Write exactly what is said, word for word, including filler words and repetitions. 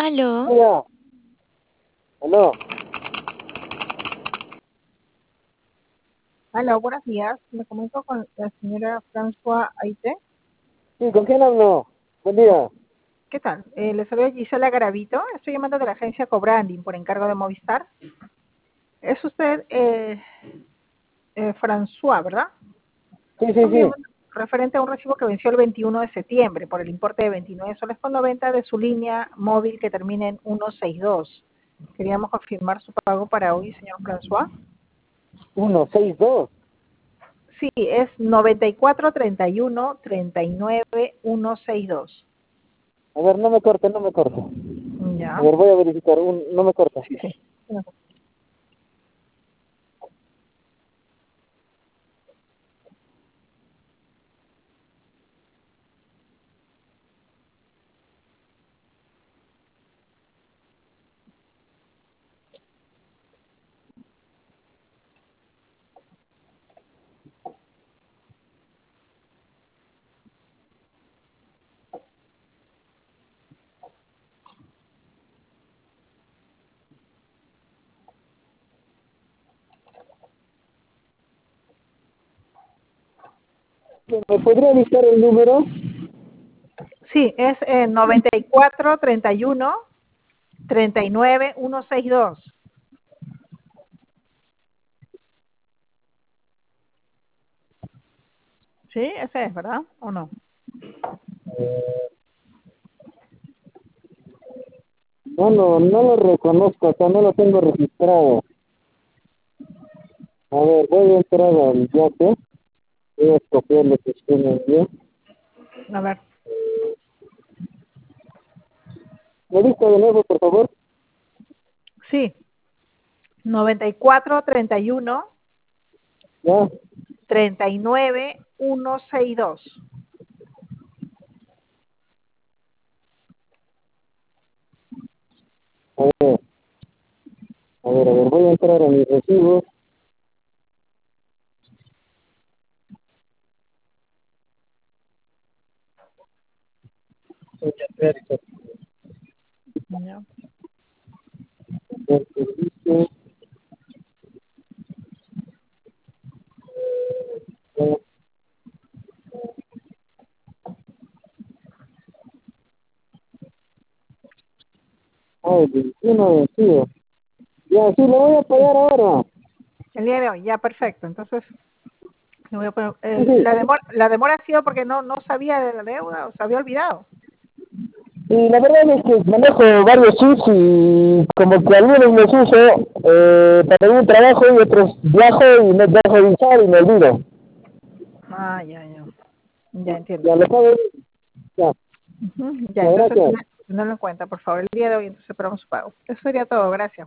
Aló. Hola. Aló. Hola, buenos días. Me comunico con la señora François Aite. Sí, ¿con quién hablo? Buen día. ¿Qué tal? Eh, le saluda Gisela Garavito. Estoy llamando de la agencia Cobranding por encargo de Movistar. Es usted eh, eh, François, ¿verdad? Sí, sí, Estamos sí. llamando referente a un recibo que venció el veintiuno de septiembre por el importe de veintinueve soles con noventa de su línea móvil que termina en ciento sesenta y dos. Queríamos confirmar su pago para hoy, señor François. Uno, seis, dos. Sí, es noventa y cuatro treinta y uno treinta y nueve ciento sesenta y dos. A ver, no me corte, no me corte. A Ya. ver, voy a verificar. Un, no me corte. Sí, sí. ¿Me podría dictar el número? Sí, es eh, noventa y cuatro treinta y uno treinta y nueve ciento sesenta y dos. Sí, ese es, ¿verdad? ¿O no? No, no, no lo reconozco, acá no lo tengo registrado. A ver, voy a entrar al yate. Voy a escoger lo que usted me envió. A ver. ¿Me dicta de nuevo, por favor? Sí, noventa y cuatro treinta y uno Ya. treinta y nueve ciento sesenta y dos. A ver, a ver, a ver, voy a entrar a mis recibos. Voy a entrar Ya. al servicio. Ay, veintiuno vencido. Ya, sí, lo voy a Sí, pagar ahora. el día de hoy, ya, perfecto. Entonces, le voy a poner, Sí, el- sí. la, demora, la demora ha sido porque no, no sabía de la deuda o se había olvidado. Y la verdad es que manejo varios chips y como que algunos los uso eh, para un trabajo y otros viajo y no dejo de usar y me olvido. Ah, ya, ya. Ya entiendo. Ya lo pago. Ya, Ujú, ya, ya, entonces, gracias. tenerlo en cuenta, por favor, el día de hoy, entonces esperamos su pago. Eso sería todo, gracias.